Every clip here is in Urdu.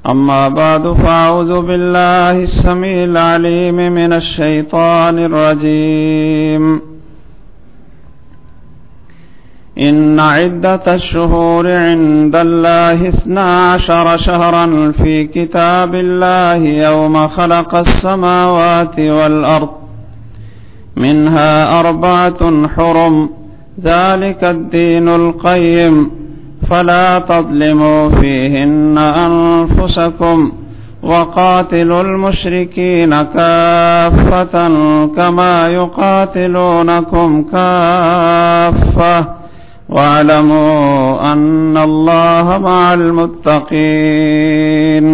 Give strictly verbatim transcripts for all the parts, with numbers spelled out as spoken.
أما بعد فأعوذ بالله السميع العليم من الشيطان الرجيم إن عدة الشهور عند الله اثنا عشر شهرا في كتاب الله يوم خلق السماوات والأرض منها أربعة حرم ذلك الدين القيم فلا تظلموا فيهن أنفسكم وقاتلوا المشركين كافة كما يقاتلونكم كافة واعلموا أن الله مع المتقين.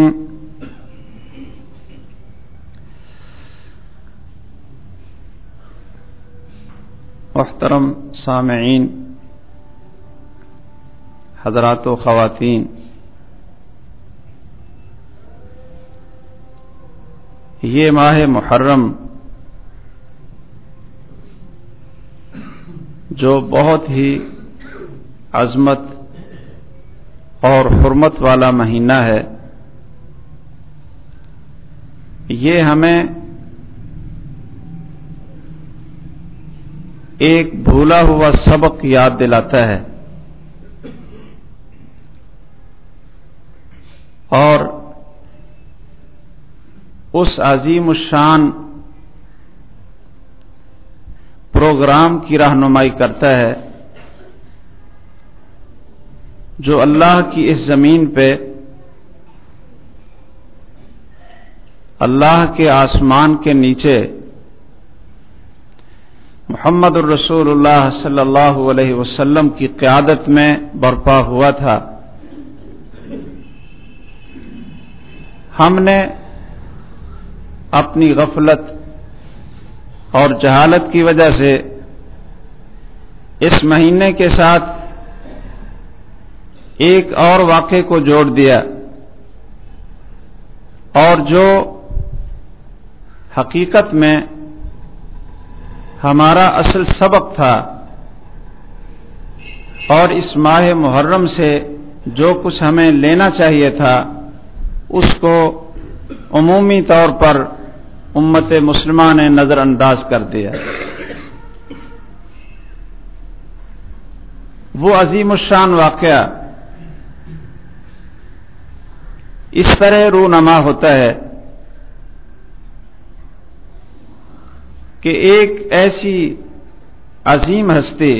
محترم سامعین، حضرات و خواتین، یہ ماہ محرم جو بہت ہی عظمت اور حرمت والا مہینہ ہے، یہ ہمیں ایک بھولا ہوا سبق یاد دلاتا ہے اور اس عظیم الشان پروگرام کی رہنمائی کرتا ہے جو اللہ کی اس زمین پہ اللہ کے آسمان کے نیچے محمد الرسول اللہ صلی اللہ علیہ وسلم کی قیادت میں برپا ہوا تھا۔ ہم نے اپنی غفلت اور جہالت کی وجہ سے اس مہینے کے ساتھ ایک اور واقعے کو جوڑ دیا اور جو حقیقت میں ہمارا اصل سبق تھا اور اس ماہ محرم سے جو کچھ ہمیں لینا چاہیے تھا اس کو عمومی طور پر امت مسلمہ نے نظر انداز کر دیا۔ وہ عظیم الشان واقعہ اس طرح رونما ہوتا ہے کہ ایک ایسی عظیم ہستی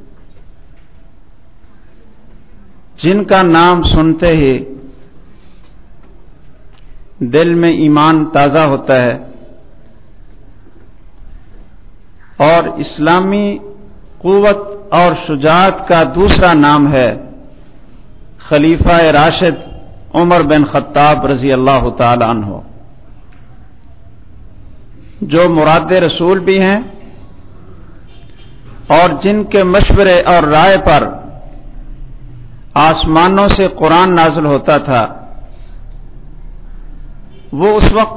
جن کا نام سنتے ہی دل میں ایمان تازہ ہوتا ہے اور اسلامی قوت اور شجاعت کا دوسرا نام ہے خلیفہ راشد عمر بن خطاب رضی اللہ تعالی عنہ، جو مراد رسول بھی ہیں اور جن کے مشورے اور رائے پر آسمانوں سے قرآن نازل ہوتا تھا۔ وہ اس وقت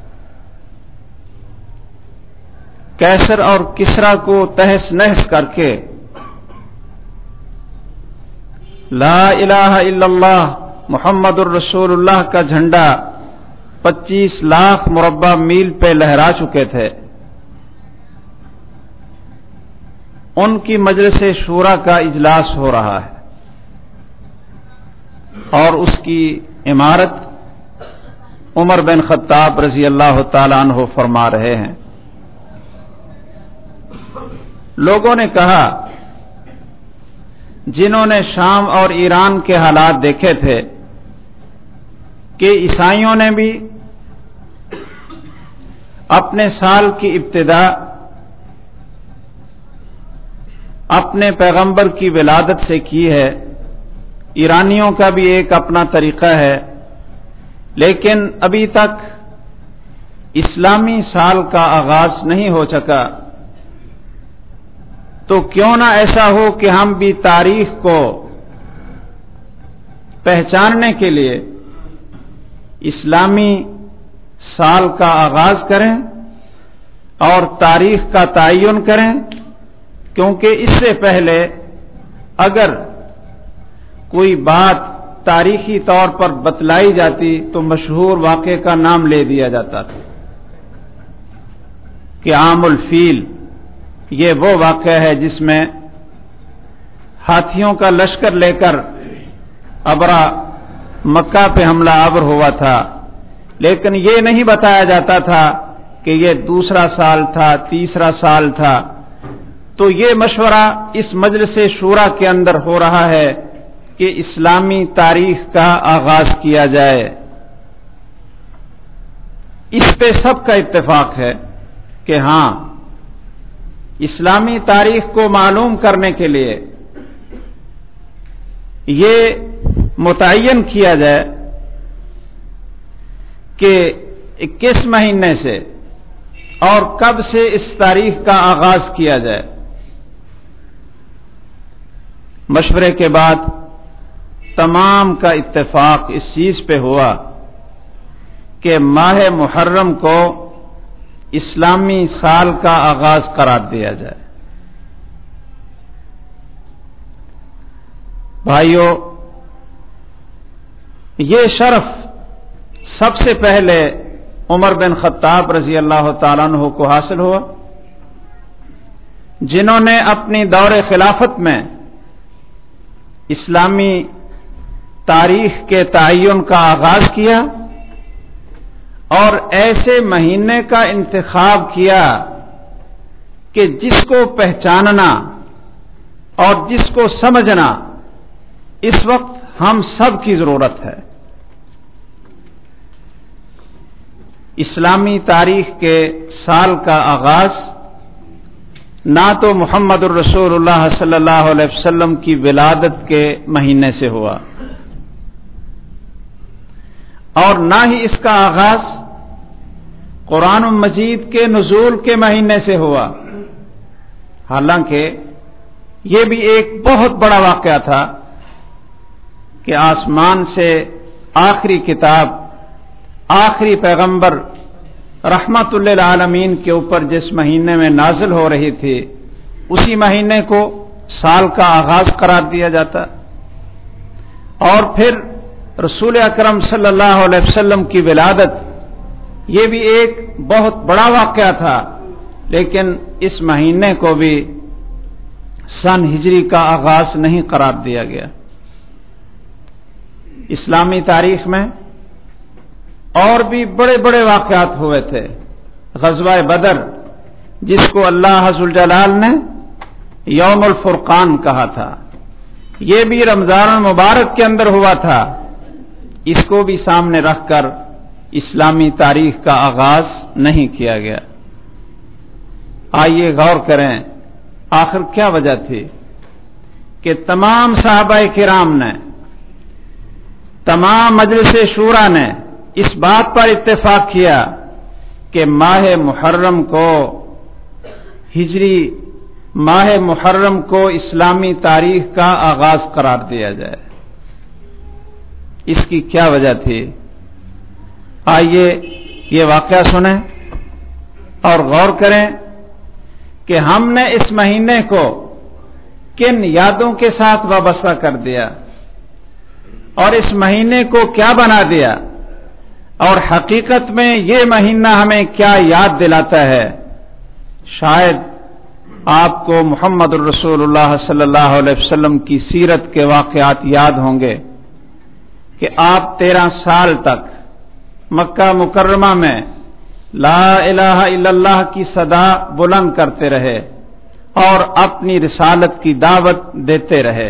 کیسر اور کسرا کو تہس نہس کر کے لا الہ الا اللہ محمد الرسول اللہ کا جھنڈا پچیس لاکھ مربع میل پہ لہرا چکے تھے۔ ان کی مجلس شورا کا اجلاس ہو رہا ہے اور اس کی عمارت عمر بن خطاب رضی اللہ تعالی عنہ فرما رہے ہیں۔ لوگوں نے کہا، جنہوں نے شام اور ایران کے حالات دیکھے تھے، کہ عیسائیوں نے بھی اپنے سال کی ابتدا اپنے پیغمبر کی ولادت سے کی ہے، ایرانیوں کا بھی ایک اپنا طریقہ ہے، لیکن ابھی تک اسلامی سال کا آغاز نہیں ہو سکا، تو کیوں نہ ایسا ہو کہ ہم بھی تاریخ کو پہچاننے کے لیے اسلامی سال کا آغاز کریں اور تاریخ کا تعین کریں، کیونکہ اس سے پہلے اگر کوئی بات تاریخی طور پر بتلائی جاتی تو مشہور واقعے کا نام لے دیا جاتا تھا کہ عام الفیل یہ وہ واقعہ ہے جس میں ہاتھیوں کا لشکر لے کر ابرا مکہ پہ حملہ آور ہوا تھا، لیکن یہ نہیں بتایا جاتا تھا کہ یہ دوسرا سال تھا، تیسرا سال تھا۔ تو یہ مشورہ اس مجلس شورا کے اندر ہو رہا ہے کہ اسلامی تاریخ کا آغاز کیا جائے۔ اس پہ سب کا اتفاق ہے کہ ہاں، اسلامی تاریخ کو معلوم کرنے کے لیے یہ متعین کیا جائے کہ کس مہینے سے اور کب سے اس تاریخ کا آغاز کیا جائے۔ مشورے کے بعد تمام کا اتفاق اس چیز پہ ہوا کہ ماہ محرم کو اسلامی سال کا آغاز قرار دیا جائے۔ بھائیو، یہ شرف سب سے پہلے عمر بن خطاب رضی اللہ تعالیٰ عنہ کو حاصل ہوا، جنہوں نے اپنی دور خلافت میں اسلامی تاریخ کے تعین کا آغاز کیا اور ایسے مہینے کا انتخاب کیا کہ جس کو پہچاننا اور جس کو سمجھنا اس وقت ہم سب کی ضرورت ہے۔ اسلامی تاریخ کے سال کا آغاز نہ تو محمد الرسول اللہ صلی اللہ علیہ وسلم کی ولادت کے مہینے سے ہوا اور نہ ہی اس کا آغاز قرآن مجید کے نزول کے مہینے سے ہوا، حالانکہ یہ بھی ایک بہت بڑا واقعہ تھا کہ آسمان سے آخری کتاب، آخری پیغمبر رحمت للعالمین کے اوپر جس مہینے میں نازل ہو رہی تھی، اسی مہینے کو سال کا آغاز قرار دیا جاتا، اور پھر رسول اکرم صلی اللہ علیہ وسلم کی ولادت یہ بھی ایک بہت بڑا واقعہ تھا، لیکن اس مہینے کو بھی سن ہجری کا آغاز نہیں قرار دیا گیا۔ اسلامی تاریخ میں اور بھی بڑے بڑے واقعات ہوئے تھے۔ غزوہ بدر، جس کو اللہ ذوالجلال نے یوم الفرقان کہا تھا، یہ بھی رمضان المبارک کے اندر ہوا تھا، اس کو بھی سامنے رکھ کر اسلامی تاریخ کا آغاز نہیں کیا گیا۔ آئیے غور کریں آخر کیا وجہ تھی کہ تمام صحابہ کرام نے، تمام مجلس شورا نے اس بات پر اتفاق کیا کہ ماہ محرم کو، ہجری ماہ محرم کو اسلامی تاریخ کا آغاز قرار دیا جائے۔ اس کی کیا وجہ تھی؟ آئیے یہ واقعہ سنیں اور غور کریں کہ ہم نے اس مہینے کو کن یادوں کے ساتھ وابستہ کر دیا اور اس مہینے کو کیا بنا دیا، اور حقیقت میں یہ مہینہ ہمیں کیا یاد دلاتا ہے۔ شاید آپ کو محمد الرسول اللہ صلی اللہ علیہ وسلم کی سیرت کے واقعات یاد ہوں گے کہ آپ تیرہ سال تک مکہ مکرمہ میں لا الہ الا اللہ کی صدا بلند کرتے رہے اور اپنی رسالت کی دعوت دیتے رہے۔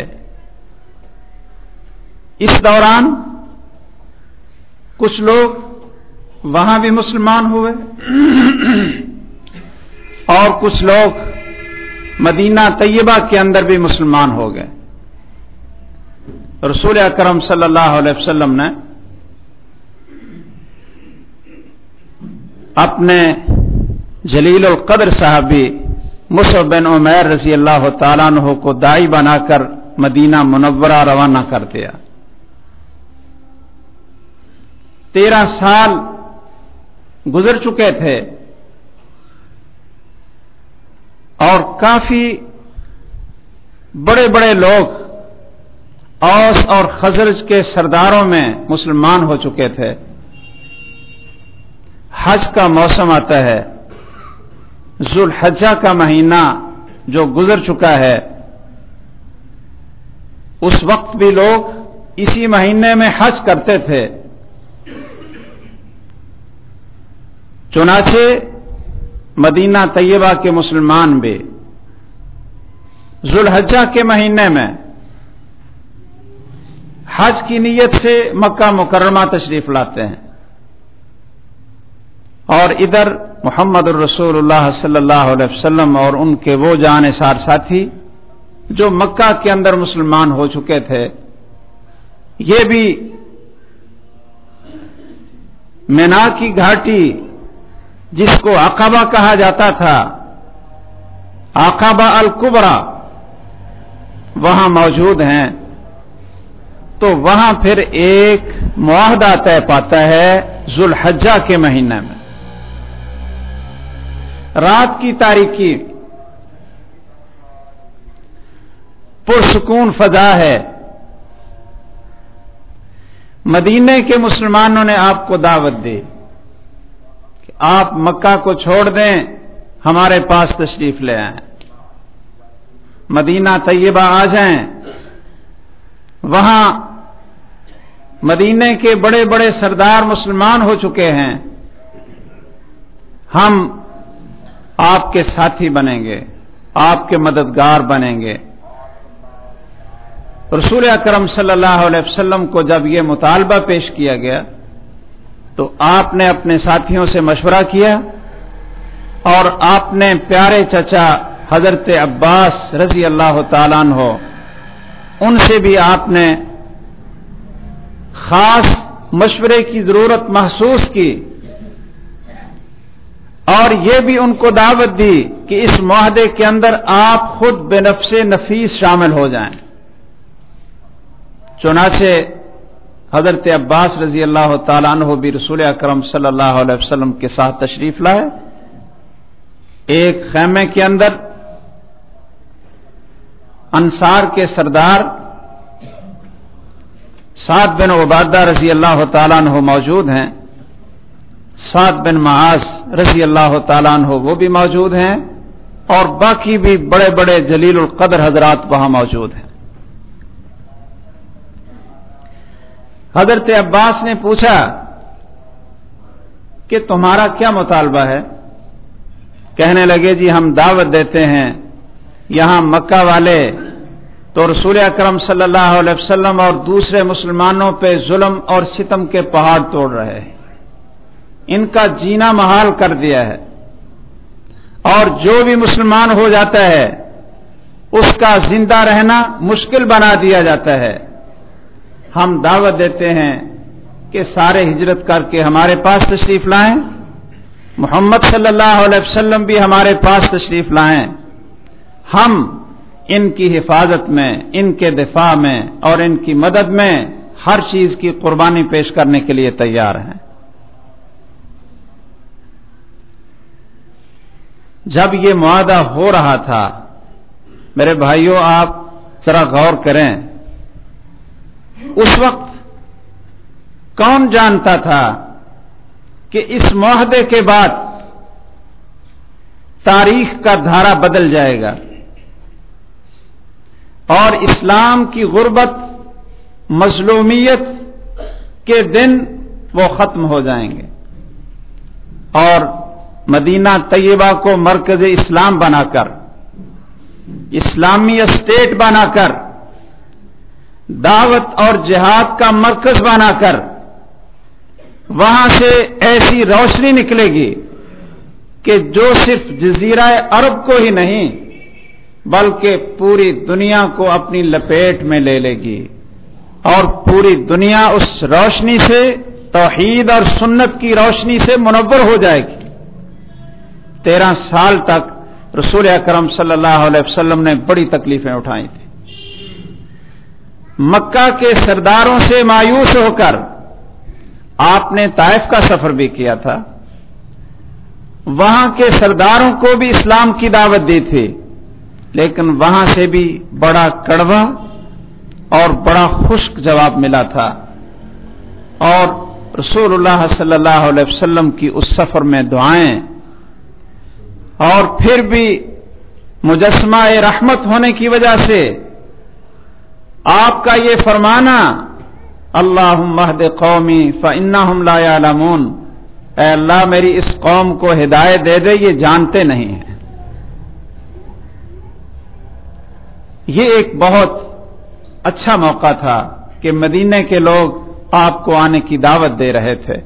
اس دوران کچھ لوگ وہاں بھی مسلمان ہوئے اور کچھ لوگ مدینہ طیبہ کے اندر بھی مسلمان ہو گئے۔ رسول اکرم صلی اللہ علیہ وسلم نے اپنے جلیل القدر صحابی مصعب بن عمیر رضی اللہ تعالیٰ عنہ کو داعی بنا کر مدینہ منورہ روانہ کر دیا۔ تیرہ سال گزر چکے تھے اور کافی بڑے بڑے لوگ اوس اور خزرج کے سرداروں میں مسلمان ہو چکے تھے. حج کا موسم آتا ہے، ذوالحجہ کا مہینہ جو گزر چکا ہے، اس وقت بھی لوگ اسی مہینے میں حج کرتے تھے. چنانچہ مدینہ طیبہ کے مسلمان بھی ذوالحجہ کے مہینے میں حج کی نیت سے مکہ مکرمہ تشریف لاتے ہیں، اور ادھر محمد الرسول اللہ صلی اللہ علیہ وسلم اور ان کے وہ جانثار ساتھی جو مکہ کے اندر مسلمان ہو چکے تھے، یہ بھی مینا کی گھاٹی جس کو عقبہ کہا جاتا تھا، عقبہ الکبریٰ، وہاں موجود ہیں. تو وہاں پھر ایک معاہدہ طے پاتا ہے ذوالحجہ کے مہینے میں. رات کی تاریکی، پرسکون فضا ہے. مدینے کے مسلمانوں نے آپ کو دعوت دی کہ آپ مکہ کو چھوڑ دیں، ہمارے پاس تشریف لے آئیں، مدینہ طیبہ آ جائیں. وہاں مدینے کے بڑے بڑے سردار مسلمان ہو چکے ہیں، ہم آپ کے ساتھی بنیں گے، آپ کے مددگار بنیں گے. رسول اکرم صلی اللہ علیہ وسلم کو جب یہ مطالبہ پیش کیا گیا تو آپ نے اپنے ساتھیوں سے مشورہ کیا، اور آپ نے پیارے چچا حضرت عباس رضی اللہ تعالیٰ عنہ، ان سے بھی آپ نے خاص مشورے کی ضرورت محسوس کی، اور یہ بھی ان کو دعوت دی کہ اس معاہدے کے اندر آپ خود بنفس نفیس شامل ہو جائیں. چنانچہ حضرت عباس رضی اللہ تعالیٰ عنہ بھی رسول اکرم صلی اللہ علیہ وسلم کے ساتھ تشریف لائے. ایک خیمے کے اندر انصار کے سردار سعد بن عبادہ رضی اللہ تعالیٰ عنہ موجود ہیں، سعد بن معاذ رضی اللہ تعالیٰ عنہ وہ بھی موجود ہیں، اور باقی بھی بڑے بڑے جلیل القدر حضرات وہاں موجود ہیں. حضرت عباس نے پوچھا کہ تمہارا کیا مطالبہ ہے؟ کہنے لگے جی ہم دعوت دیتے ہیں، یہاں مکہ والے تو رسول اکرم صلی اللہ علیہ وسلم اور دوسرے مسلمانوں پہ ظلم اور ستم کے پہاڑ توڑ رہے ہیں، ان کا جینا محال کر دیا ہے، اور جو بھی مسلمان ہو جاتا ہے اس کا زندہ رہنا مشکل بنا دیا جاتا ہے. ہم دعوت دیتے ہیں کہ سارے ہجرت کر کے ہمارے پاس تشریف لائیں، محمد صلی اللہ علیہ وسلم بھی ہمارے پاس تشریف لائیں، ہم ان کی حفاظت میں، ان کے دفاع میں اور ان کی مدد میں ہر چیز کی قربانی پیش کرنے کے لیے تیار ہیں. جب یہ معاہدہ ہو رہا تھا، میرے بھائیوں آپ ذرا غور کریں، اس وقت کون جانتا تھا کہ اس معاہدے کے بعد تاریخ کا دھارا بدل جائے گا اور اسلام کی غربت، مظلومیت کے دن وہ ختم ہو جائیں گے، اور مدینہ طیبہ کو مرکز اسلام بنا کر، اسلامی اسٹیٹ بنا کر، دعوت اور جہاد کا مرکز بنا کر وہاں سے ایسی روشنی نکلے گی کہ جو صرف جزیرہ عرب کو ہی نہیں بلکہ پوری دنیا کو اپنی لپیٹ میں لے لے گی، اور پوری دنیا اس روشنی سے، توحید اور سنت کی روشنی سے منور ہو جائے گی. تیرہ سال تک رسول اکرم صلی اللہ علیہ وسلم نے بڑی تکلیفیں اٹھائی تھیں. مکہ کے سرداروں سے مایوس ہو کر آپ نے طائف کا سفر بھی کیا تھا، وہاں کے سرداروں کو بھی اسلام کی دعوت دی تھی، لیکن وہاں سے بھی بڑا کڑوا اور بڑا خشک جواب ملا تھا، اور رسول اللہ صلی اللہ علیہ وسلم کی اس سفر میں دعائیں، اور پھر بھی مجسمہ رحمت ہونے کی وجہ سے آپ کا یہ فرمانا اللہم اہد قومی فانہم لا یعلمون، اے اللہ میری اس قوم کو ہدایت دے دے، یہ جانتے نہیں ہیں۔ یہ ایک بہت اچھا موقع تھا کہ مدینے کے لوگ آپ کو آنے کی دعوت دے رہے تھے۔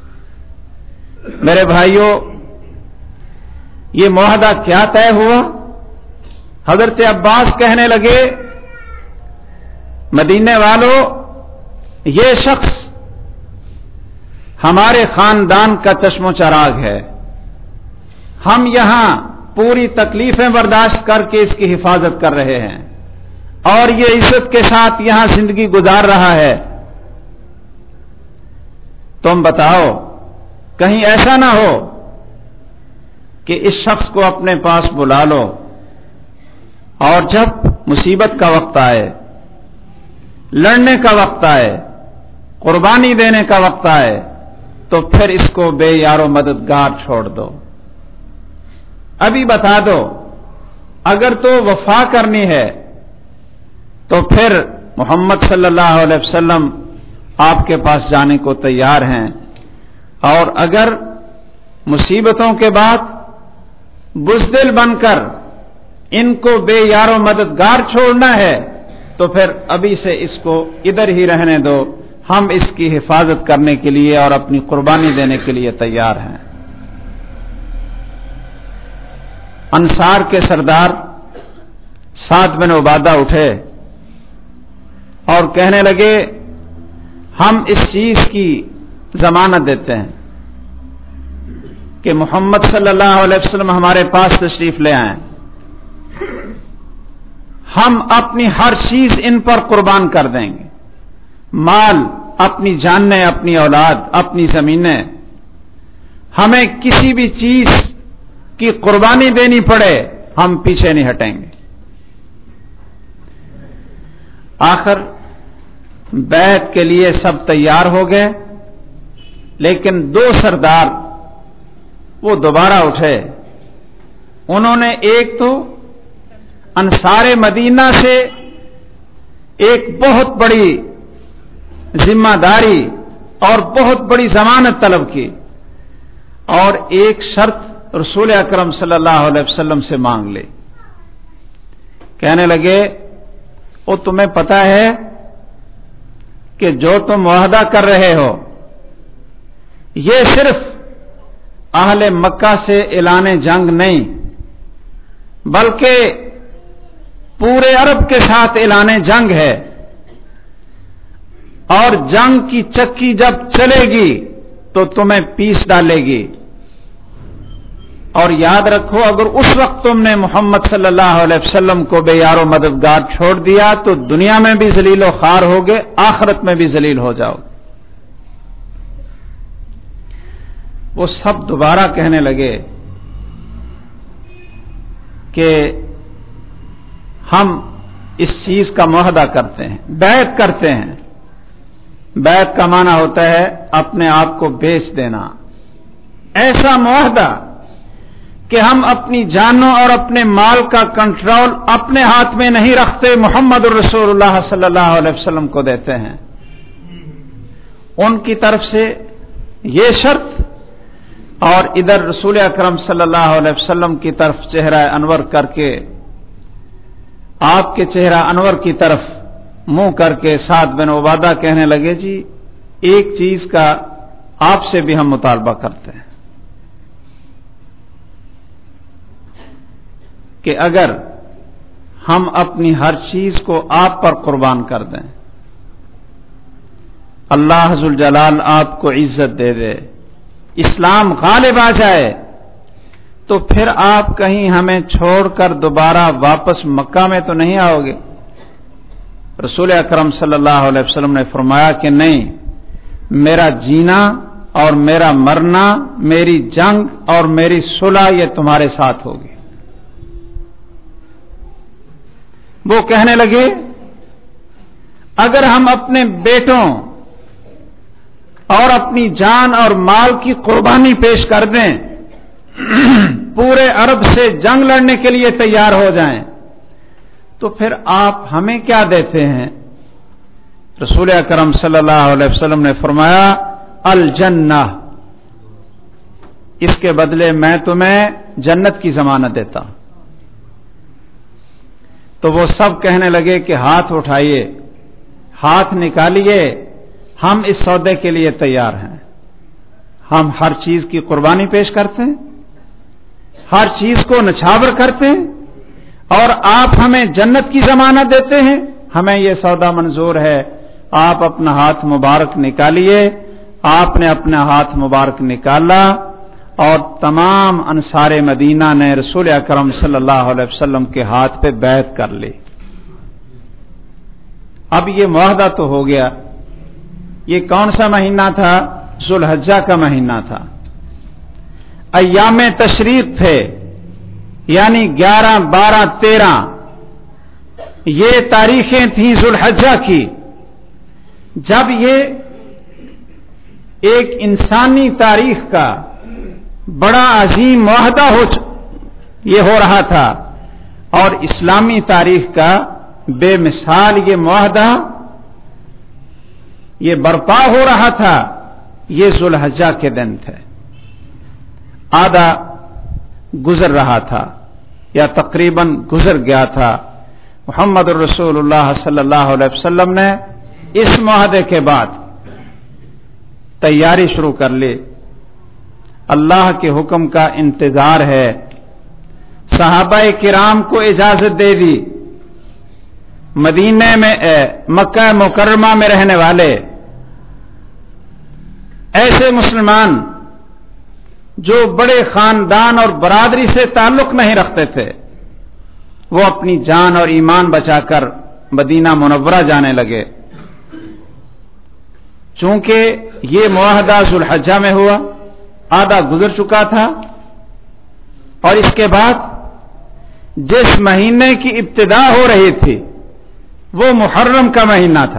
میرے بھائیوں، یہ معاہدہ کیا طے ہوا؟ حضرت عباس کہنے لگے، مدینے والوں، یہ شخص ہمارے خاندان کا چشم و چراغ ہے، ہم یہاں پوری تکلیفیں برداشت کر کے اس کی حفاظت کر رہے ہیں، اور یہ عزت کے ساتھ یہاں زندگی گزار رہا ہے۔ تم بتاؤ، کہیں ایسا نہ ہو کہ اس شخص کو اپنے پاس بلا لو، اور جب مصیبت کا وقت آئے، لڑنے کا وقت آئے، قربانی دینے کا وقت آئے، تو پھر اس کو بے یار و مددگار چھوڑ دو۔ ابھی بتا دو، اگر تو وفا کرنی ہے تو پھر محمد صلی اللہ علیہ وسلم آپ کے پاس جانے کو تیار ہیں، اور اگر مصیبتوں کے بعد بزدل بن کر ان کو بے یار و مددگار چھوڑنا ہے تو پھر ابھی سے اس کو ادھر ہی رہنے دو، ہم اس کی حفاظت کرنے کے لیے اور اپنی قربانی دینے کے لیے تیار ہیں۔ انصار کے سردار سعد بن عبادہ اٹھے اور کہنے لگے، ہم اس چیز کی ضمانت دیتے ہیں کہ محمد صلی اللہ علیہ وسلم ہمارے پاس تشریف لے آئیں، ہم اپنی ہر چیز ان پر قربان کر دیں گے، مال، اپنی جانیں، اپنی اولاد، اپنی زمینیں، ہمیں کسی بھی چیز کی قربانی دینی پڑے ہم پیچھے نہیں ہٹیں گے۔ آخر بیعت کے لیے سب تیار ہو گئے، لیکن دو سردار وہ دوبارہ اٹھے۔ انہوں نے ایک تو انصار مدینہ سے ایک بہت بڑی ذمہ داری اور بہت بڑی ضمانت طلب کی، اور ایک شرط رسول اکرم صلی اللہ علیہ وسلم سے مانگ لی۔ کہنے لگے، وہ تمہیں پتہ ہے کہ جو تم معاہدہ کر رہے ہو یہ صرف اہل مکہ سے اعلان جنگ نہیں، بلکہ پورے عرب کے ساتھ اعلان جنگ ہے، اور جنگ کی چکی جب چلے گی تو تمہیں پیس ڈالے گی، اور یاد رکھو اگر اس وقت تم نے محمد صلی اللہ علیہ وسلم کو بے یار و مددگار چھوڑ دیا تو دنیا میں بھی ذلیل و خوار ہوگے، آخرت میں بھی ذلیل ہو جاؤ۔ وہ سب دوبارہ کہنے لگے کہ ہم اس چیز کا معاہدہ کرتے ہیں، بیعت کرتے ہیں۔ بیعت کا معنی ہوتا ہے اپنے آپ کو بیچ دینا، ایسا معاہدہ کہ ہم اپنی جانوں اور اپنے مال کا کنٹرول اپنے ہاتھ میں نہیں رکھتے، محمد الرسول اللہ صلی اللہ علیہ وسلم کو دیتے ہیں۔ ان کی طرف سے یہ شرط، اور ادھر رسول اکرم صلی اللہ علیہ وسلم کی طرف چہرہ انور کر کے، آپ کے چہرہ انور کی طرف منہ کر کے سعد بن عبادہ کہنے لگے، جی ایک چیز کا آپ سے بھی ہم مطالبہ کرتے ہیں کہ اگر ہم اپنی ہر چیز کو آپ پر قربان کر دیں، اللہ ذوالجلال آپ کو عزت دے دے، اسلام غالب آ جائے، تو پھر آپ کہیں ہمیں چھوڑ کر دوبارہ واپس مکہ میں تو نہیں آؤ گے؟ رسول اکرم صلی اللہ علیہ وسلم نے فرمایا کہ نہیں، میرا جینا اور میرا مرنا، میری جنگ اور میری صلح یہ تمہارے ساتھ ہوگی۔ وہ کہنے لگے، اگر ہم اپنے بیٹوں اور اپنی جان اور مال کی قربانی پیش کر دیں، پورے عرب سے جنگ لڑنے کے لیے تیار ہو جائیں، تو پھر آپ ہمیں کیا دیتے ہیں؟ رسول اکرم صلی اللہ علیہ وسلم نے فرمایا الجنہ، اس کے بدلے میں تمہیں جنت کی ضمانت دیتا ہوں۔ تو وہ سب کہنے لگے کہ ہاتھ اٹھائیے، ہاتھ نکالیے، ہم اس سودے کے لیے تیار ہیں، ہم ہر چیز کی قربانی پیش کرتے ہیں، ہر چیز کو نچھاور کرتے ہیں، اور آپ ہمیں جنت کی ضمانت دیتے ہیں، ہمیں یہ سودا منظور ہے، آپ اپنا ہاتھ مبارک نکالیے۔ آپ نے اپنا ہاتھ مبارک نکالا اور تمام انصار مدینہ نے رسول اکرم صلی اللہ علیہ وسلم کے ہاتھ پہ بیعت کر لی۔ اب یہ معاہدہ تو ہو گیا۔ یہ کون سا مہینہ تھا؟ ذو الحجہ کا مہینہ تھا، ایام تشریق تھے، یعنی گیارہ بارہ تیرہ، یہ تاریخیں تھیں ذو الحجہ کی، جب یہ ایک انسانی تاریخ کا بڑا عظیم معاہدہ ہو یہ ہو رہا تھا، اور اسلامی تاریخ کا بے مثال یہ معاہدہ یہ برپا ہو رہا تھا، یہ ذو الحجہ کے دن تھے۔ آدھا گزر رہا تھا یا تقریباً گزر گیا تھا۔ محمد الرسول اللہ صلی اللہ علیہ وسلم نے اس معاہدے کے بعد تیاری شروع کر لی، اللہ کے حکم کا انتظار ہے۔ صحابہ کرام کو اجازت دے دی، مدینے میں مکہ مکرمہ میں رہنے والے ایسے مسلمان جو بڑے خاندان اور برادری سے تعلق نہیں رکھتے تھے، وہ اپنی جان اور ایمان بچا کر مدینہ منورہ جانے لگے۔ چونکہ یہ معاہدہ ذو الحجہ میں ہوا، آدھا گزر چکا تھا، اور اس کے بعد جس مہینے کی ابتدا ہو رہی تھی وہ محرم کا مہینہ تھا،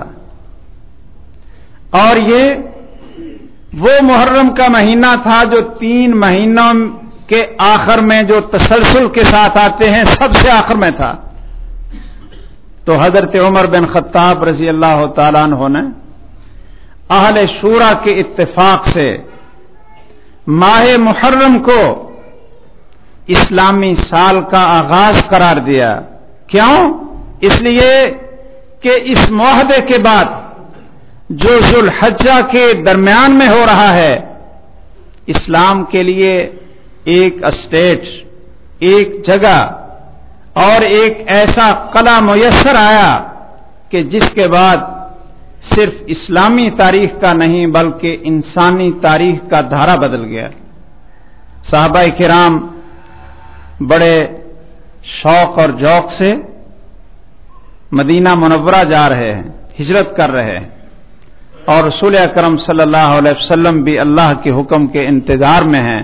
اور یہ وہ محرم کا مہینہ تھا جو تین مہینوں کے آخر میں جو تسلسل کے ساتھ آتے ہیں سب سے آخر میں تھا۔ تو حضرت عمر بن خطاب رضی اللہ تعالیٰ عنہ نے اہل شورا کے اتفاق سے ماہ محرم کو اسلامی سال کا آغاز قرار دیا۔ کیوں؟ اس لیے کہ اس معاہدے کے بعد جو ذو الحجہ کے درمیان میں ہو رہا ہے، اسلام کے لیے ایک اسٹیٹ، ایک جگہ اور ایک ایسا قلعہ میسر آیا کہ جس کے بعد صرف اسلامی تاریخ کا نہیں بلکہ انسانی تاریخ کا دھارا بدل گیا۔ صحابہ کرام بڑے شوق اور ذوق سے مدینہ منورہ جا رہے ہیں، ہجرت کر رہے ہیں، اور رسول اکرم صلی اللہ علیہ وسلم بھی اللہ کے حکم کے انتظار میں ہیں۔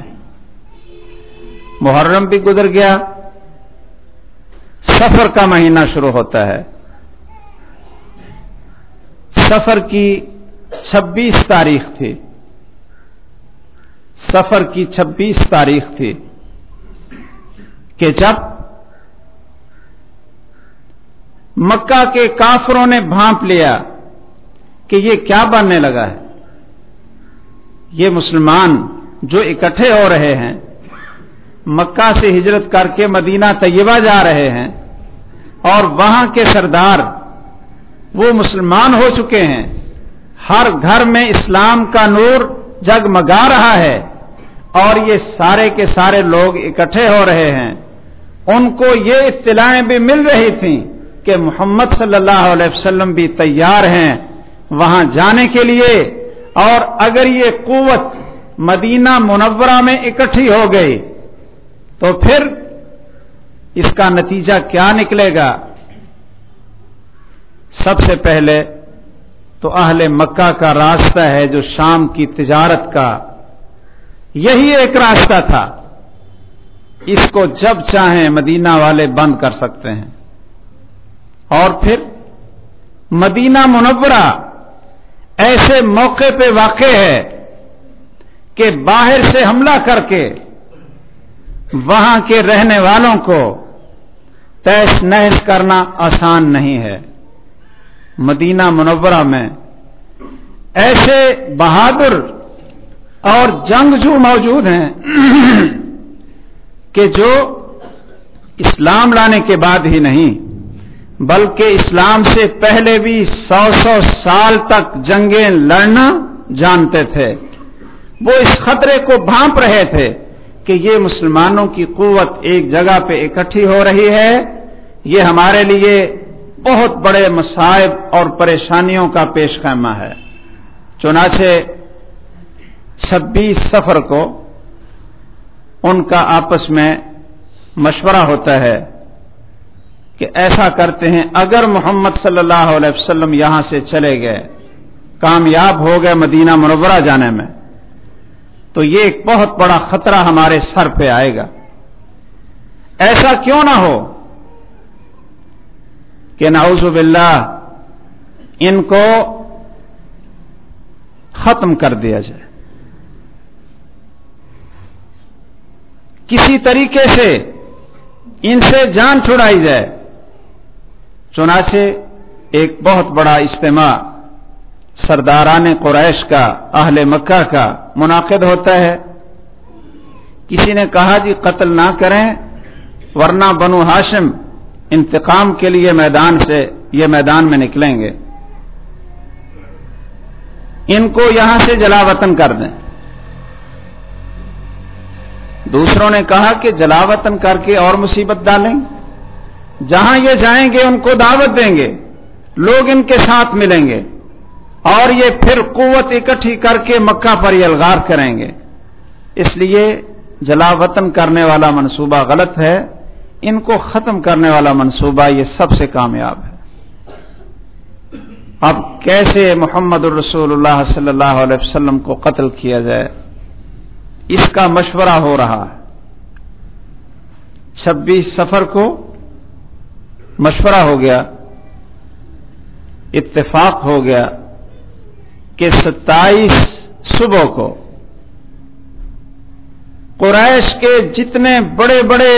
محرم بھی گزر گیا، سفر کا مہینہ شروع ہوتا ہے۔ سفر کی چھبیس تاریخ تھی، سفر کی چھبیس تاریخ تھی کہ جب مکہ کے کافروں نے بھانپ لیا کہ یہ کیا بننے لگا ہے، یہ مسلمان جو اکٹھے ہو رہے ہیں، مکہ سے ہجرت کر کے مدینہ طیبہ جا رہے ہیں، اور وہاں کے سردار وہ مسلمان ہو چکے ہیں، ہر گھر میں اسلام کا نور جگمگا رہا ہے، اور یہ سارے کے سارے لوگ اکٹھے ہو رہے ہیں۔ ان کو یہ اطلاعیں بھی مل رہی تھیں کہ محمد صلی اللہ علیہ وسلم بھی تیار ہیں وہاں جانے کے لیے، اور اگر یہ قوت مدینہ منورہ میں اکٹھی ہو گئی تو پھر اس کا نتیجہ کیا نکلے گا؟ سب سے پہلے تو اہل مکہ کا راستہ ہے جو شام کی تجارت کا، یہی ایک راستہ تھا، اس کو جب چاہیں مدینہ والے بند کر سکتے ہیں۔ اور پھر مدینہ منورہ ایسے موقع پہ واقع ہے کہ باہر سے حملہ کر کے وہاں کے رہنے والوں کو تیش نحس کرنا آسان نہیں ہے. مدینہ منورہ میں ایسے بہادر اور جنگجو موجود ہیں کہ جو اسلام لانے کے بعد ہی نہیں بلکہ اسلام سے پہلے بھی سو سو سال تک جنگیں لڑنا جانتے تھے. وہ اس خطرے کو بھانپ رہے تھے کہ یہ مسلمانوں کی قوت ایک جگہ پہ اکٹھی ہو رہی ہے، یہ ہمارے لیے بہت بڑے مصائب اور پریشانیوں کا پیش خیمہ ہے. چنانچہ چھبیس صفر کو ان کا آپس میں مشورہ ہوتا ہے کہ ایسا کرتے ہیں، اگر محمد صلی اللہ علیہ وسلم یہاں سے چلے گئے، کامیاب ہو گئے مدینہ منورہ جانے میں، تو یہ ایک بہت بڑا خطرہ ہمارے سر پہ آئے گا. ایسا کیوں نہ ہو کہ نعوذ باللہ ان کو ختم کر دیا جائے، کسی طریقے سے ان سے جان چھڑائی جائے. چنانچہ ایک بہت بڑا اجتماع سرداران قریش کا، اہل مکہ کا منعقد ہوتا ہے. کسی نے کہا جی قتل نہ کریں ورنہ بنو ہاشم انتقام کے لیے میدان سے یہ میدان میں نکلیں گے، ان کو یہاں سے جلا وطن کر دیں. دوسروں نے کہا کہ جلا وطن کر کے اور مصیبت ڈالیں، جہاں یہ جائیں گے ان کو دعوت دیں گے، لوگ ان کے ساتھ ملیں گے اور یہ پھر قوت اکٹھی کر کے مکہ پر یلغار کریں گے. اس لیے جلا وطن کرنے والا منصوبہ غلط ہے، ان کو ختم کرنے والا منصوبہ یہ سب سے کامیاب ہے. اب کیسے محمد الرسول اللہ صلی اللہ علیہ وسلم کو قتل کیا جائے، اس کا مشورہ ہو رہا ہے. چھبیس صفر کو مشورہ ہو گیا، اتفاق ہو گیا کہ ستائیس صبح کو قریش کے جتنے بڑے بڑے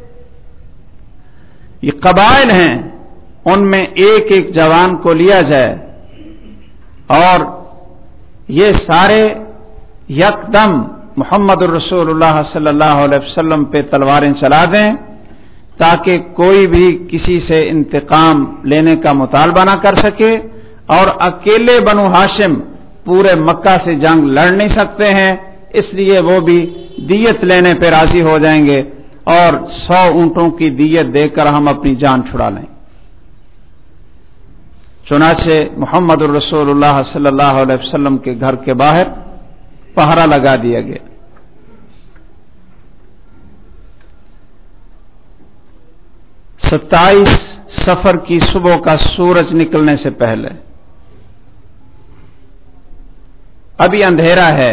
یہ قبائل ہیں ان میں ایک ایک جوان کو لیا جائے اور یہ سارے یکدم محمد الرسول اللہ صلی اللہ علیہ وسلم پہ تلواریں چلا دیں تاکہ کوئی بھی کسی سے انتقام لینے کا مطالبہ نہ کر سکے، اور اکیلے بنو ہاشم پورے مکہ سے جنگ لڑ نہیں سکتے ہیں، اس لیے وہ بھی دیت لینے پہ راضی ہو جائیں گے اور سو اونٹوں کی دیت دے کر ہم اپنی جان چھڑا لیں. چنانچہ محمد الرسول اللہ صلی اللہ علیہ وسلم کے گھر کے باہر پہرا لگا دیا گیا. ستائیس صفر کی صبح کا سورج نکلنے سے پہلے ابھی اندھیرا ہے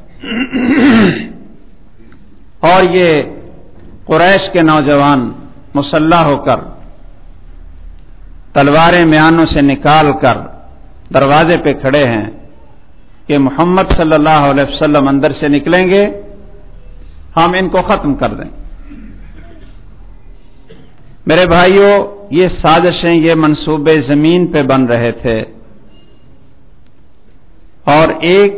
اور یہ قریش کے نوجوان مسلح ہو کر تلواریں میانوں سے نکال کر دروازے پہ کھڑے ہیں کہ محمد صلی اللہ علیہ وسلم اندر سے نکلیں گے، ہم ان کو ختم کر دیں. میرے بھائیوں، یہ سازشیں، یہ منصوبے زمین پہ بن رہے تھے، اور ایک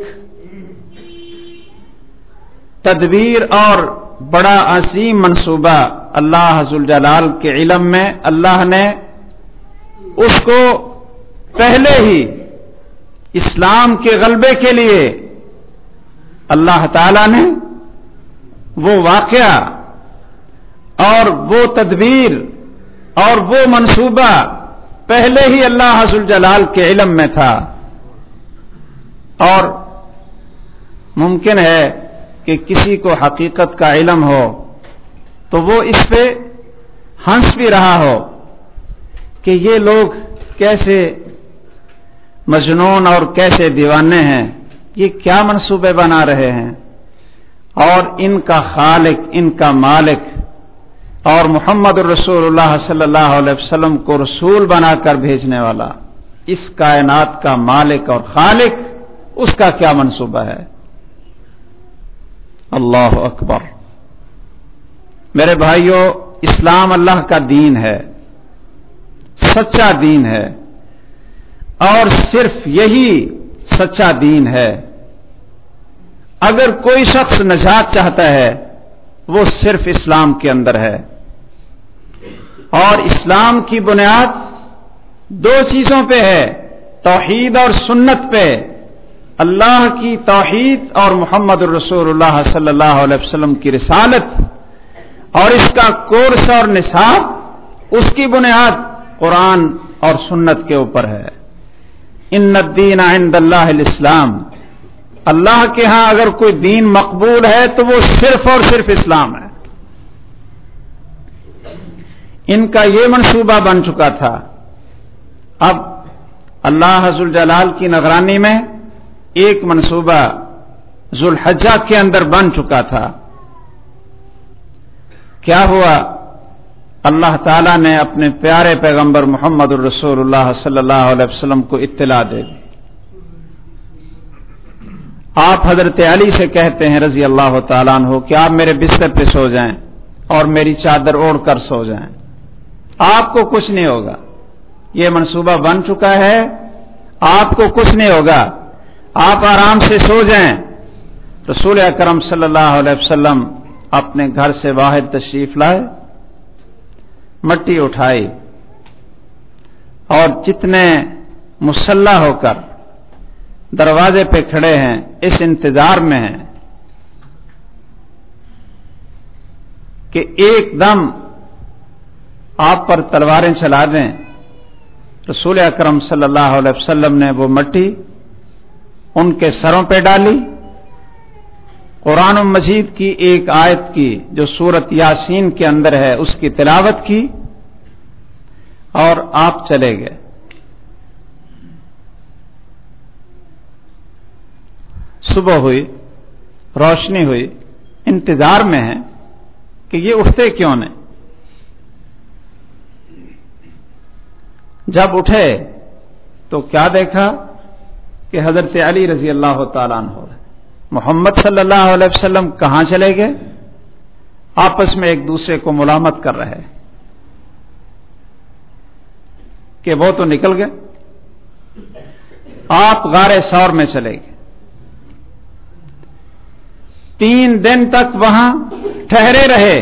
تدبیر اور بڑا عظیم منصوبہ اللہ ذوالجلال کے علم میں اللہ نے اس کو پہلے ہی اسلام کے غلبے کے لیے اللہ تعالی نے وہ واقعہ اور وہ تدبیر اور وہ منصوبہ پہلے ہی اللہ ذوالجلال کے علم میں تھا. اور ممکن ہے کہ کسی کو حقیقت کا علم ہو تو وہ اس پہ ہنس بھی رہا ہو کہ یہ لوگ کیسے مجنون اور کیسے دیوانے ہیں، یہ کیا منصوبے بنا رہے ہیں، اور ان کا خالق، ان کا مالک اور محمد الرسول اللہ صلی اللہ علیہ وسلم کو رسول بنا کر بھیجنے والا اس کائنات کا مالک اور خالق، اس کا کیا منصوبہ ہے؟ اللہ اکبر۔ میرے بھائیوں، اسلام اللہ کا دین ہے، سچا دین ہے، اور صرف یہی سچا دین ہے۔ اگر کوئی شخص نجات چاہتا ہے وہ صرف اسلام کے اندر ہے، اور اسلام کی بنیاد دو چیزوں پہ ہے، توحید اور سنت پہ، اللہ کی توحید اور محمد الرسول اللہ صلی اللہ علیہ وسلم کی رسالت، اور اس کا کورس اور نصاب، اس کی بنیاد قرآن اور سنت کے اوپر ہے۔ ان الدین عند اللہ الاسلام، اللہ کے ہاں اگر کوئی دین مقبول ہے تو وہ صرف اور صرف اسلام ہے۔ ان کا یہ منصوبہ بن چکا تھا۔ اب اللہ ذوالجلال کی نگرانی میں ایک منصوبہ ذوالحجہ کے اندر بن چکا تھا۔ کیا ہوا؟ اللہ تعالیٰ نے اپنے پیارے پیغمبر محمد الرسول اللہ صلی اللہ علیہ وسلم کو اطلاع دے دی۔ آپ حضرت علی سے کہتے ہیں رضی اللہ تعالیٰ عنہ کہ آپ میرے بستر پہ سو جائیں اور میری چادر اوڑھ کر سو جائیں، آپ کو کچھ نہیں ہوگا، یہ منصوبہ بن چکا ہے، آپ کو کچھ نہیں ہوگا، آپ آرام سے سو جائیں۔ رسول اکرم صلی اللہ علیہ وسلم اپنے گھر سے باہر تشریف لائے، مٹی اٹھائی، اور جتنے مسلح ہو کر دروازے پہ کھڑے ہیں اس انتظار میں ہیں کہ ایک دم آپ پر تلواریں چلا دیں۔ رسول اکرم صلی اللہ علیہ وسلم نے وہ مٹی ان کے سروں پہ ڈالی، قرآن مجید کی ایک آیت کی جو سورت یاسین کے اندر ہے اس کی تلاوت کی، اور آپ چلے گئے۔ صبح ہوئی، روشنی ہوئی، انتظار میں ہیں کہ یہ اٹھتے کیوں نہیں۔ جب اٹھے تو کیا دیکھا کہ حضرت علی رضی اللہ تعالیٰ عنہ محمد صلی اللہ علیہ وسلم کہاں چلے گئے؟ آپس میں ایک دوسرے کو ملامت کر رہے کہ وہ تو نکل گئے، آپ غار ثور میں چلے گئے۔ تین دن تک وہاں ٹھہرے رہے۔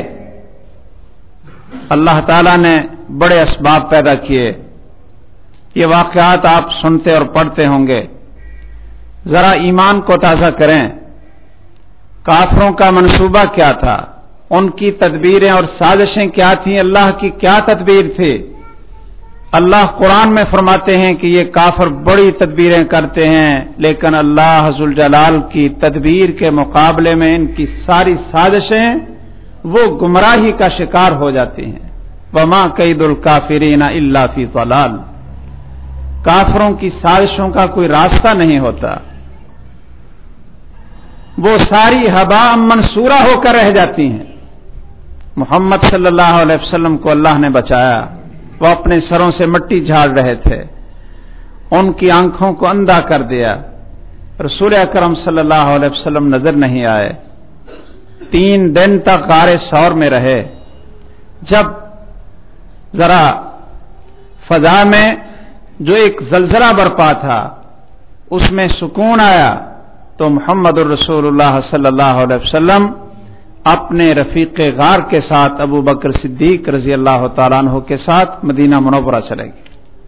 اللہ تعالیٰ نے بڑے اسباب پیدا کیے، یہ واقعات آپ سنتے اور پڑھتے ہوں گے، ذرا ایمان کو تازہ کریں۔ کافروں کا منصوبہ کیا تھا، ان کی تدبیریں اور سازشیں کیا تھیں، اللہ کی کیا تدبیر تھی؟ اللہ قرآن میں فرماتے ہیں کہ یہ کافر بڑی تدبیریں کرتے ہیں، لیکن اللہ ذوالجلال کی تدبیر کے مقابلے میں ان کی ساری سازشیں وہ گمراہی کا شکار ہو جاتی ہیں۔ وما کید الکافرین الا فی ضلال، کافروں کی سازشوں کا کوئی راستہ نہیں ہوتا، وہ ساری ہباء منصورہ ہو کر رہ جاتی ہیں۔ محمد صلی اللہ علیہ وسلم کو اللہ نے بچایا، وہ اپنے سروں سے مٹی جھاڑ رہے تھے، ان کی آنکھوں کو اندھا کر دیا، رسول اکرم صلی اللہ علیہ وسلم نظر نہیں آئے، تین دن تک غار ثور میں رہے۔ جب ذرا فضا میں جو ایک زلزلہ برپا تھا اس میں سکون آیا تو محمد الرسول اللہ صلی اللہ علیہ وسلم اپنے رفیق غار کے ساتھ ابو بکر صدیق رضی اللہ تعالیٰ عنہ کے ساتھ مدینہ منورہ چلے گئے۔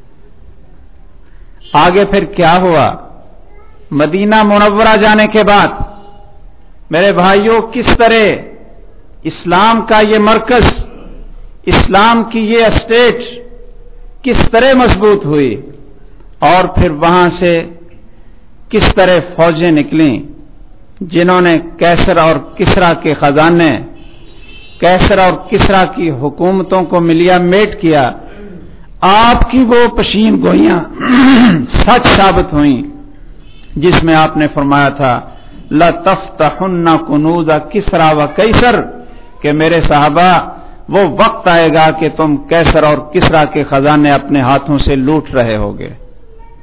آگے پھر کیا ہوا؟ مدینہ منورہ جانے کے بعد میرے بھائیوں کس طرح اسلام کا یہ مرکز، اسلام کی یہ اسٹیٹ کس طرح مضبوط ہوئی، اور پھر وہاں سے کس طرح فوجیں نکلیں جنہوں نے کیسر اور کسرا کے خزانے، کیسر اور کسرا کی حکومتوں کو ملیا میٹ کیا۔ آپ کی وہ پشین گوئیاں سچ ثابت ہوئیں جس میں آپ نے فرمایا تھا لَتَفْتَحُنَّ كُنُوزَ کسرا و کیسر، کہ میرے صحابہ وہ وقت آئے گا کہ تم کیسر اور کسرا کے خزانے اپنے ہاتھوں سے لوٹ رہے ہوگے۔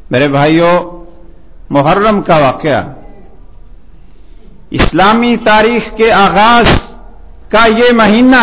میرے بھائیوں، محرم کا واقعہ اسلامی تاریخ کے آغاز کا یہ مہینہ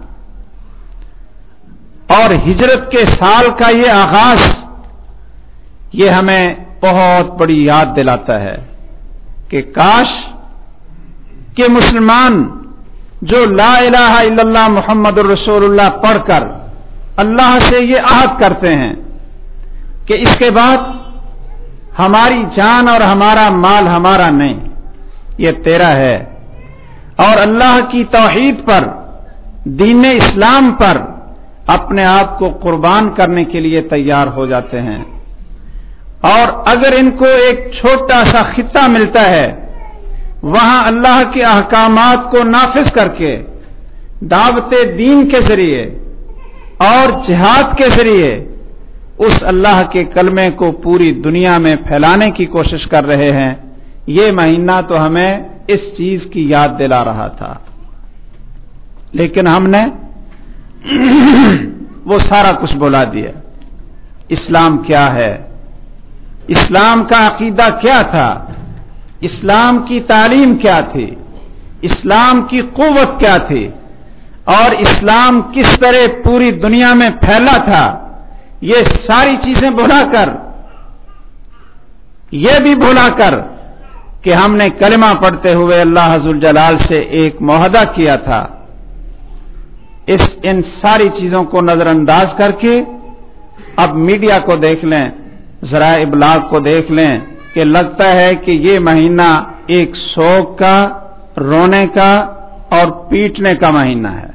اور ہجرت کے سال کا یہ آغاز، یہ ہمیں بہت بڑی یاد دلاتا ہے کہ کاش کہ مسلمان جو لا الہ الا اللہ محمد الرسول اللہ پڑھ کر اللہ سے یہ عہد کرتے ہیں کہ اس کے بعد ہماری جان اور ہمارا مال ہمارا نہیں، یہ تیرا ہے، اور اللہ کی توحید پر، دین اسلام پر اپنے آپ کو قربان کرنے کے لیے تیار ہو جاتے ہیں۔ اور اگر ان کو ایک چھوٹا سا خطہ ملتا ہے، وہاں اللہ کے احکامات کو نافذ کر کے دعوت دین کے ذریعے اور جہاد کے ذریعے اس اللہ کے کلمے کو پوری دنیا میں پھیلانے کی کوشش کر رہے ہیں، یہ مہینہ تو ہمیں اس چیز کی یاد دلا رہا تھا، لیکن ہم نے وہ سارا کچھ بلا دیا۔ اسلام کیا ہے؟ اسلام کا عقیدہ کیا تھا؟ اسلام کی تعلیم کیا تھی؟ اسلام کی قوت کیا تھی؟ اور اسلام کس طرح پوری دنیا میں پھیلا تھا؟ یہ ساری چیزیں بھلا کر، یہ بھی بھلا کر کہ ہم نے کلمہ پڑھتے ہوئے اللہ ذوالجلال سے ایک معاہدہ کیا تھا، اس ان ساری چیزوں کو نظر انداز کر کے اب میڈیا کو دیکھ لیں، ذرائع ابلاغ کو دیکھ لیں کہ لگتا ہے کہ یہ مہینہ ایک سوگ کا، رونے کا اور پیٹنے کا مہینہ ہے۔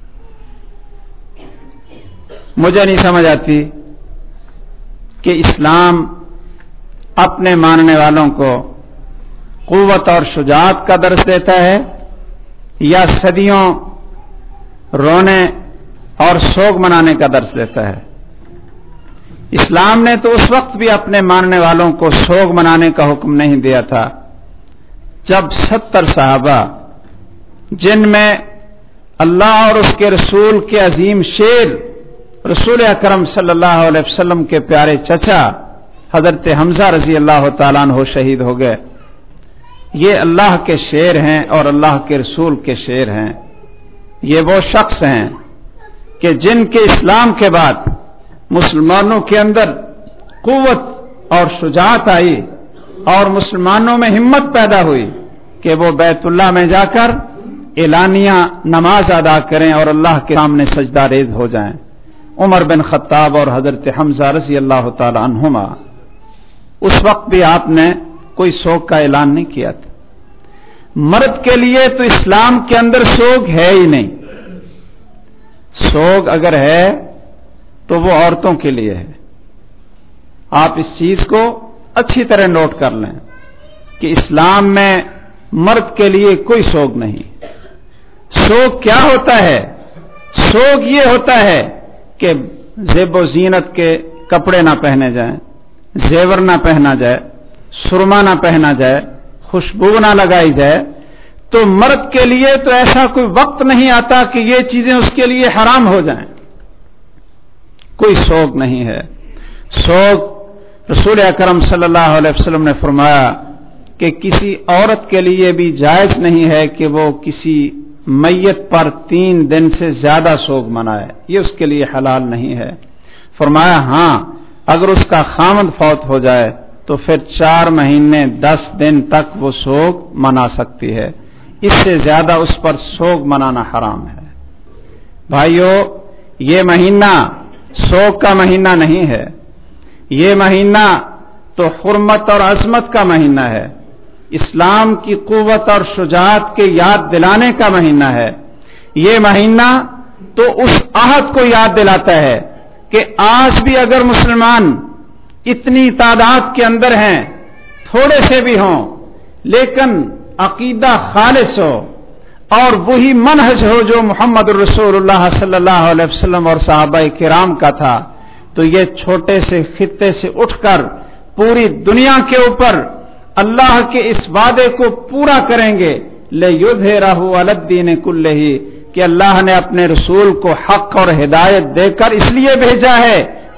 مجھے نہیں سمجھ آتی کہ اسلام اپنے ماننے والوں کو قوت اور شجاعت کا درس دیتا ہے یا صدیوں رونے اور سوگ منانے کا درس دیتا ہے۔ اسلام نے تو اس وقت بھی اپنے ماننے والوں کو سوگ منانے کا حکم نہیں دیا تھا جب ستر صحابہ، جن میں اللہ اور اس کے رسول کے عظیم شیر رسول اکرم صلی اللہ علیہ وسلم کے پیارے چچا حضرت حمزہ رضی اللہ تعالیٰ عنہ شہید ہو گئے، یہ اللہ کے شیر ہیں اور اللہ کے رسول کے شیر ہیں۔ یہ وہ شخص ہیں کہ جن کے اسلام کے بعد مسلمانوں کے اندر قوت اور شجاعت آئی اور مسلمانوں میں ہمت پیدا ہوئی کہ وہ بیت اللہ میں جا کر اعلانیہ نماز ادا کریں اور اللہ کے سامنے سجدہ ریز ہو جائیں۔ عمر بن خطاب اور حضرت حمزہ رضی اللہ تعالی عنہما، اس وقت بھی آپ نے کوئی سوگ کا اعلان نہیں کیا تھا۔ مرد کے لیے تو اسلام کے اندر سوگ ہے ہی نہیں، سوگ اگر ہے تو وہ عورتوں کے لیے ہے۔ آپ اس چیز کو اچھی طرح نوٹ کر لیں کہ اسلام میں مرد کے لیے کوئی سوگ نہیں۔ سوگ کیا ہوتا ہے؟ سوگ یہ ہوتا ہے کہ زیب و زینت کے کپڑے نہ پہنے جائیں، زیور نہ پہنا جائے، سرما نہ پہنا جائے، خوشبو نہ لگائی جائے، تو مرد کے لیے تو ایسا کوئی وقت نہیں آتا کہ یہ چیزیں اس کے لیے حرام ہو جائیں۔ کوئی سوگ نہیں ہے۔ سوگ رسول اکرم صلی اللہ علیہ وسلم نے فرمایا کہ کسی عورت کے لیے بھی جائز نہیں ہے کہ وہ کسی میت پر تین دن سے زیادہ سوگ منائے، یہ اس کے لیے حلال نہیں ہے۔ فرمایا ہاں اگر اس کا خامد فوت ہو جائے تو پھر چار مہینے دس دن تک وہ سوگ منا سکتی ہے، اس سے زیادہ اس پر سوگ منانا حرام ہے۔ بھائیو، یہ مہینہ سوگ کا مہینہ نہیں ہے، یہ مہینہ تو حرمت اور عظمت کا مہینہ ہے، اسلام کی قوت اور شجاعت کے یاد دلانے کا مہینہ ہے۔ یہ مہینہ تو اس عہد کو یاد دلاتا ہے کہ آج بھی اگر مسلمان اتنی تعداد کے اندر ہیں، تھوڑے سے بھی ہوں، لیکن عقیدہ خالص ہو اور وہی منہج ہو جو محمد الرسول اللہ صلی اللہ علیہ وسلم اور صحابہ کرام کا تھا، تو یہ چھوٹے سے خطے سے اٹھ کر پوری دنیا کے اوپر اللہ کے اس وعدے کو پورا کریں گے، لِیُظْہِرَہُ عَلَى الدِّینِ کُلِّہ، کہ اللہ نے اپنے رسول کو حق اور ہدایت دے کر اس لیے بھیجا ہے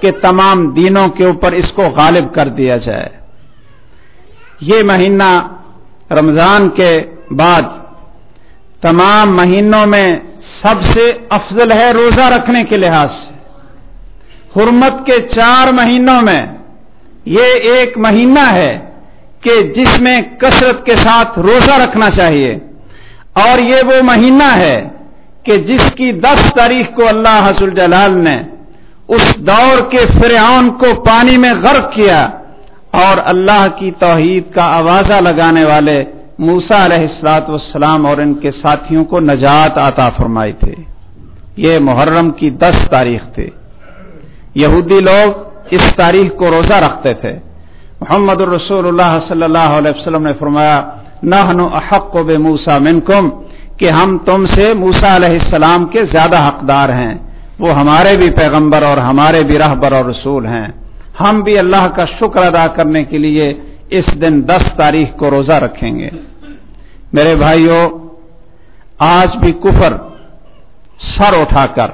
کہ تمام دینوں کے اوپر اس کو غالب کر دیا جائے۔ یہ مہینہ رمضان کے بعد تمام مہینوں میں سب سے افضل ہے روزہ رکھنے کے لحاظ سے۔ حرمت کے چار مہینوں میں یہ ایک مہینہ ہے کہ جس میں کثرت کے ساتھ روزہ رکھنا چاہیے، اور یہ وہ مہینہ ہے کہ جس کی دس تاریخ کو اللہ ذو الجلال نے اس دور کے فرعون کو پانی میں غرق کیا اور اللہ کی توحید کا آوازہ لگانے والے موسیٰ علیہ الصلوۃ والسلام اور ان کے ساتھیوں کو نجات عطا فرمائی تھی۔ یہ محرم کی دس تاریخ تھی۔ یہودی لوگ اس تاریخ کو روزہ رکھتے تھے۔ محمد الرسول اللہ صلی اللہ علیہ وسلم نے فرمایا نحن احق بموسیٰ منکم، کہ ہم تم سے موسیٰ علیہ السلام کے زیادہ حقدار ہیں، وہ ہمارے بھی پیغمبر اور ہمارے بھی راہبر اور رسول ہیں۔ ہم بھی اللہ کا شکر ادا کرنے کے لیے اس دن دس تاریخ کو روزہ رکھیں گے۔ میرے بھائیوں، آج بھی کفر سر اٹھا کر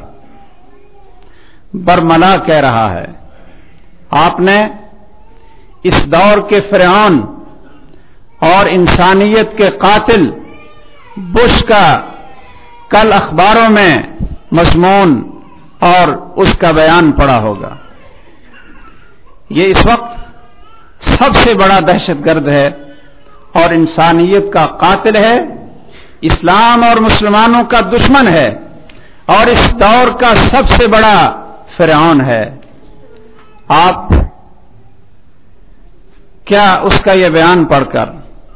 برملا کہہ رہا ہے۔ آپ نے اس دور کے فرعون اور انسانیت کے قاتل بش کا کل اخباروں میں مضمون اور اس کا بیان پڑا ہوگا۔ یہ اس وقت سب سے بڑا دہشت گرد ہے اور انسانیت کا قاتل ہے، اسلام اور مسلمانوں کا دشمن ہے، اور اس دور کا سب سے بڑا فرعون ہے۔ آپ کیا اس کا یہ بیان پڑھ کر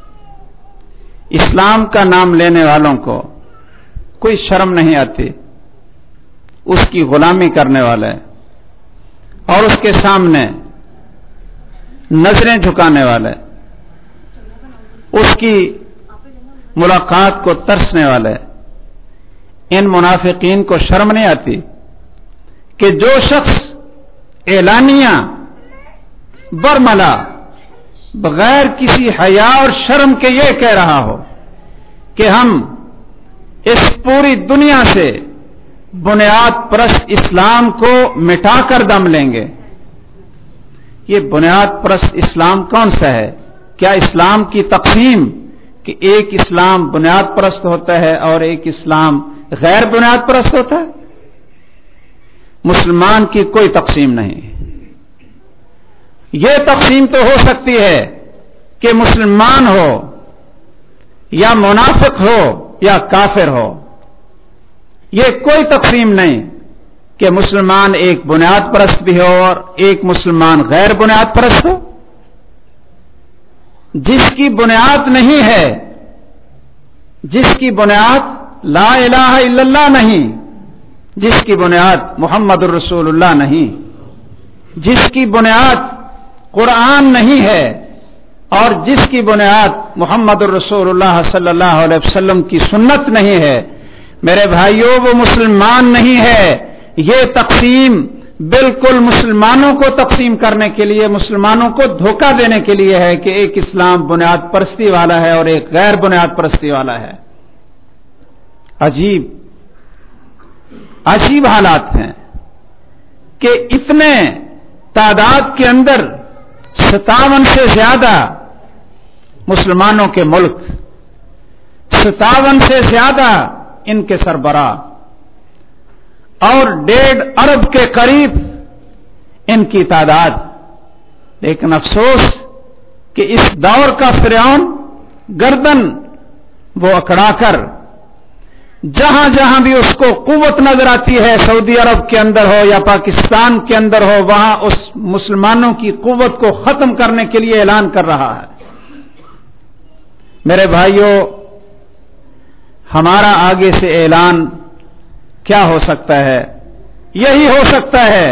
اسلام کا نام لینے والوں کو کوئی شرم نہیں آتی؟ اس کی غلامی کرنے والے اور اس کے سامنے نظریں جھکانے والے، اس کی ملاقات کو ترسنے والے، ان منافقین کو شرم نہیں آتی کہ جو شخص اعلانیہ برملا بغیر کسی حیا اور شرم کے یہ کہہ رہا ہو کہ ہم اس پوری دنیا سے بنیاد پرست اسلام کو مٹا کر دم لیں گے؟ یہ بنیاد پرست اسلام کون سا ہے؟ کیا اسلام کی تقسیم کہ ایک اسلام بنیاد پرست ہوتا ہے اور ایک اسلام غیر بنیاد پرست ہوتا ہے؟ مسلمان کی کوئی تقسیم نہیں۔ یہ تقسیم تو ہو سکتی ہے کہ مسلمان ہو یا منافق ہو یا کافر ہو، یہ کوئی تقسیم نہیں کہ مسلمان ایک بنیاد پرست بھی ہو اور ایک مسلمان غیر بنیاد پرست ہو۔ جس کی بنیاد نہیں ہے، جس کی بنیاد لا الہ الا اللہ نہیں، جس کی بنیاد محمد الرسول اللہ نہیں، جس کی بنیاد قرآن نہیں ہے، اور جس کی بنیاد محمد الرسول اللہ صلی اللہ علیہ وسلم کی سنت نہیں ہے، میرے بھائیوں وہ مسلمان نہیں ہے۔ یہ تقسیم بالکل مسلمانوں کو تقسیم کرنے کے لیے، مسلمانوں کو دھوکہ دینے کے لیے ہے کہ ایک اسلام بنیاد پرستی والا ہے اور ایک غیر بنیاد پرستی والا ہے۔ عجیب عجیب حالات ہیں کہ اتنے تعداد کے اندر ستاون سے زیادہ مسلمانوں کے ملک، ستاون سے زیادہ ان کے سربراہ اور ڈیڑھ ارب کے قریب ان کی تعداد، لیکن افسوس کہ اس دور کا فرعون گردن وہ اکڑا کر جہاں جہاں بھی اس کو قوت نظر آتی ہے، سعودی عرب کے اندر ہو یا پاکستان کے اندر ہو، وہاں اس مسلمانوں کی قوت کو ختم کرنے کے لیے اعلان کر رہا ہے۔ میرے بھائیوں، ہمارا آگے سے اعلان کیا ہو سکتا ہے؟ یہی ہو سکتا ہے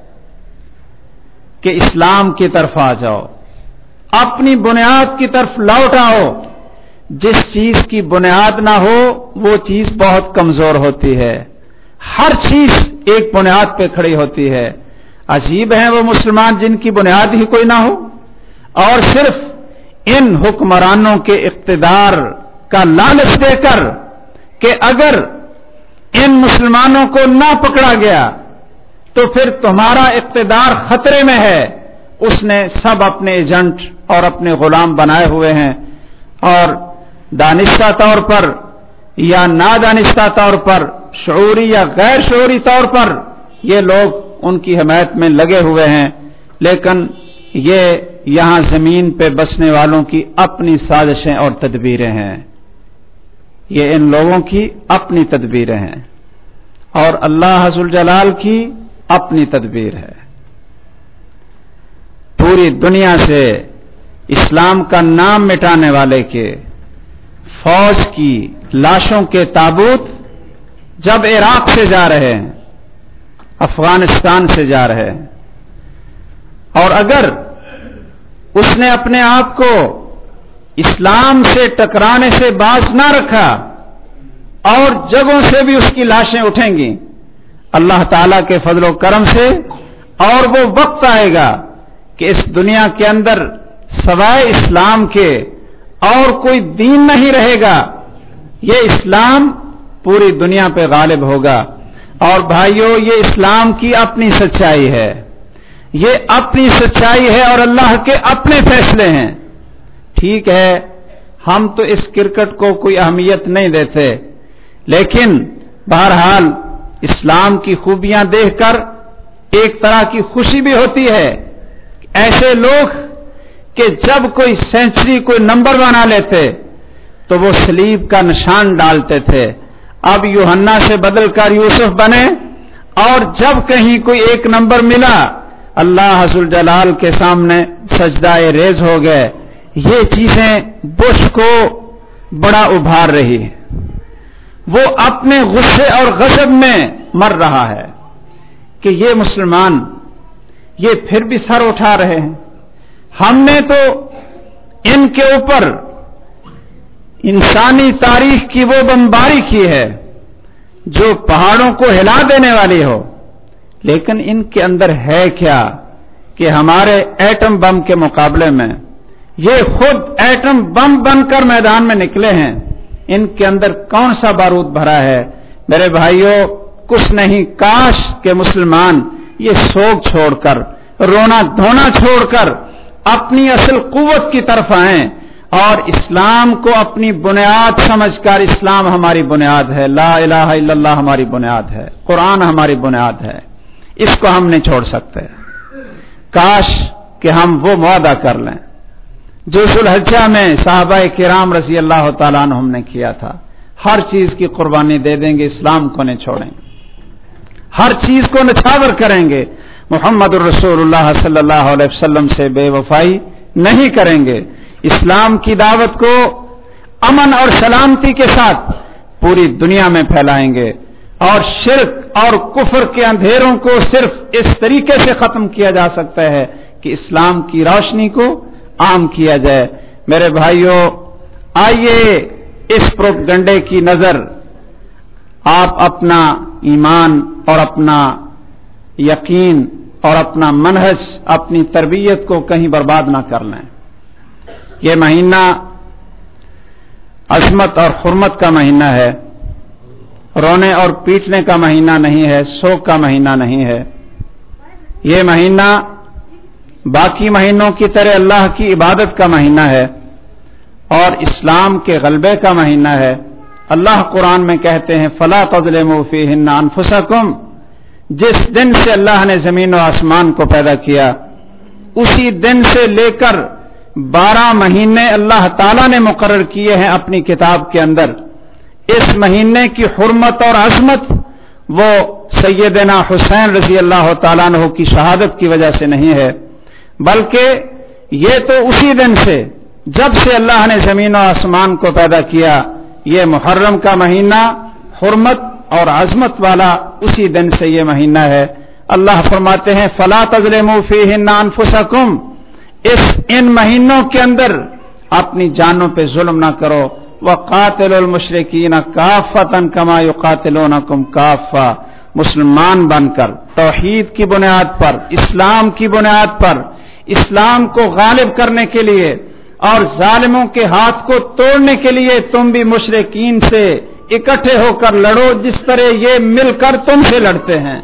کہ اسلام کی طرف آ جاؤ، اپنی بنیاد کی طرف لوٹ آؤ۔ جس چیز کی بنیاد نہ ہو وہ چیز بہت کمزور ہوتی ہے، ہر چیز ایک بنیاد پہ کھڑی ہوتی ہے۔ عجیب ہیں وہ مسلمان جن کی بنیاد ہی کوئی نہ ہو، اور صرف ان حکمرانوں کے اقتدار کا لالچ دے کر کہ اگر ان مسلمانوں کو نہ پکڑا گیا تو پھر تمہارا اقتدار خطرے میں ہے۔ اس نے سب اپنے ایجنٹ اور اپنے غلام بنائے ہوئے ہیں، اور دانستہ طور پر یا نادانستہ طور پر، شعوری یا غیر شعوری طور پر یہ لوگ ان کی حمایت میں لگے ہوئے ہیں، لیکن یہ یہاں زمین پہ بسنے والوں کی اپنی سازشیں اور تدبیریں ہیں، یہ ان لوگوں کی اپنی تدبیریں ہیں، اور اللہ ذوالجلال کی اپنی تدبیر ہے۔ پوری دنیا سے اسلام کا نام مٹانے والے کے فوج کی لاشوں کے تابوت جب عراق سے جا رہے ہیں، افغانستان سے جا رہے ہیں، اور اگر اس نے اپنے آپ کو اسلام سے ٹکرانے سے باز نہ رکھا اور جگہوں سے بھی اس کی لاشیں اٹھیں گی اللہ تعالی کے فضل و کرم سے، اور وہ وقت آئے گا کہ اس دنیا کے اندر سوائے اسلام کے اور کوئی دین نہیں رہے گا، یہ اسلام پوری دنیا پہ غالب ہوگا۔ اور بھائیو، یہ اسلام کی اپنی سچائی ہے، یہ اپنی سچائی ہے اور اللہ کے اپنے فیصلے ہیں۔ ٹھیک ہے، ہم تو اس کرکٹ کو کوئی اہمیت نہیں دیتے، لیکن بہرحال اسلام کی خوبیاں دیکھ کر ایک طرح کی خوشی بھی ہوتی ہے۔ ایسے لوگ کہ جب کوئی سینچری کوئی نمبر بنا لیتے تو وہ صلیب کا نشان ڈالتے تھے، اب یوحنا سے بدل کر یوسف بنے، اور جب کہیں کوئی ایک نمبر ملا اللہ ذوالجلال کے سامنے سجدہ ریز ہو گئے۔ یہ چیزیں بش کو بڑا ابھار رہی ہے، وہ اپنے غصے اور غضب میں مر رہا ہے کہ یہ مسلمان یہ پھر بھی سر اٹھا رہے ہیں۔ ہم نے تو ان کے اوپر انسانی تاریخ کی وہ بمباری کی ہے جو پہاڑوں کو ہلا دینے والی ہو، لیکن ان کے اندر ہے کیا کہ ہمارے ایٹم بم کے مقابلے میں یہ خود ایٹم بم بن کر میدان میں نکلے ہیں، ان کے اندر کون سا بارود بھرا ہے؟ میرے بھائیوں، کچھ نہیں، کاش کہ مسلمان یہ سوگ چھوڑ کر، رونا دھونا چھوڑ کر اپنی اصل قوت کی طرف آئیں اور اسلام کو اپنی بنیاد سمجھ کر، اسلام ہماری بنیاد ہے، لا الہ الا اللہ ہماری بنیاد ہے، قرآن ہماری بنیاد ہے، اس کو ہم نہیں چھوڑ سکتے۔ کاش کہ ہم وہ معاہدہ کر لیں جو ذوالحجہ میں صحابہ کرام رضی اللہ تعالیٰ عنہم نے کیا تھا، ہر چیز کی قربانی دے دیں گے، اسلام کو نہیں چھوڑیں گے، ہر چیز کو نچھاور کریں گے، محمد الرسول اللہ صلی اللہ علیہ وسلم سے بے وفائی نہیں کریں گے، اسلام کی دعوت کو امن اور سلامتی کے ساتھ پوری دنیا میں پھیلائیں گے، اور شرک اور کفر کے اندھیروں کو صرف اس طریقے سے ختم کیا جا سکتا ہے کہ اسلام کی روشنی کو عام کیا جائے۔ میرے بھائیوں، آئیے اس پروپیگنڈے کی نظر آپ اپنا ایمان اور اپنا یقین اور اپنا منہج، اپنی تربیت کو کہیں برباد نہ کر لیں۔ یہ مہینہ عظمت اور حرمت کا مہینہ ہے، رونے اور پیٹنے کا مہینہ نہیں ہے، سوگ کا مہینہ نہیں ہے۔ یہ مہینہ باقی مہینوں کی طرح اللہ کی عبادت کا مہینہ ہے اور اسلام کے غلبے کا مہینہ ہے۔ اللہ قرآن میں کہتے ہیں فَلَا تَظْلِمُوا فِيهِنَّ أَنفُسَكُمْ، جس دن سے اللہ نے زمین و آسمان کو پیدا کیا اسی دن سے لے کر بارہ مہینے اللہ تعالیٰ نے مقرر کیے ہیں اپنی کتاب کے اندر۔ اس مہینے کی حرمت اور عظمت وہ سیدنا حسین رضی اللہ تعالیٰ عنہ کی شہادت کی وجہ سے نہیں ہے، بلکہ یہ تو اسی دن سے جب سے اللہ نے زمین و آسمان کو پیدا کیا، یہ محرم کا مہینہ حرمت اور عظمت والا اسی دن سے یہ مہینہ ہے۔ اللہ فرماتے ہیں فَلَا تَظْلِمُوا فِيهِنَّ أَنفُسَكُمْ، اس ان مہینوں کے اندر اپنی جانوں پہ ظلم نہ کرو، وَقَاتِلُوا الْمُشْرِكِينَ كَافَّةً كَمَا يُقَاتِلُونَكُمْ كَافَّةً، مسلمان بن کر توحید کی بنیاد پر، اسلام کی بنیاد پر، اسلام کو غالب کرنے کے لیے اور ظالموں کے ہاتھ کو توڑنے کے لیے تم بھی مشرکین سے اکٹھے ہو کر لڑو، جس طرح یہ مل کر تم سے لڑتے ہیں۔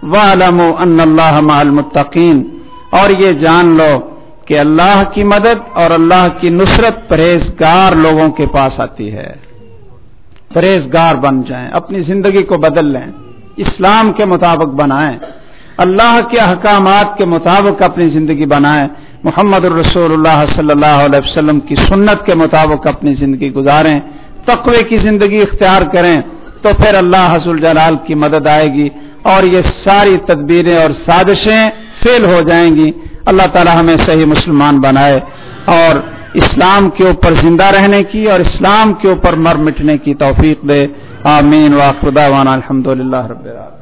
وَاعْلَمُوا أَنَّ اللَّهَ مَعَ الْمُتَّقِينَ، اور یہ جان لو کہ اللہ کی مدد اور اللہ کی نصرت پرہیزگار لوگوں کے پاس آتی ہے۔ پرہیزگار بن جائیں، اپنی زندگی کو بدل لیں، اسلام کے مطابق بنائیں، اللہ کے احکامات کے مطابق اپنی زندگی بنائیں، محمد الرسول اللہ صلی اللہ علیہ وسلم کی سنت کے مطابق اپنی زندگی گزاریں، تقوی کی زندگی اختیار کریں، تو پھر اللہ ذو الجلال کی مدد آئے گی اور یہ ساری تدبیریں اور سازشیں فیل ہو جائیں گی۔ اللہ تعالی ہمیں صحیح مسلمان بنائے اور اسلام کے اوپر زندہ رہنے کی اور اسلام کے اوپر مر مٹنے کی توفیق دے۔ آمین۔ وآخر دعوانا الحمدللہ رب العالمین۔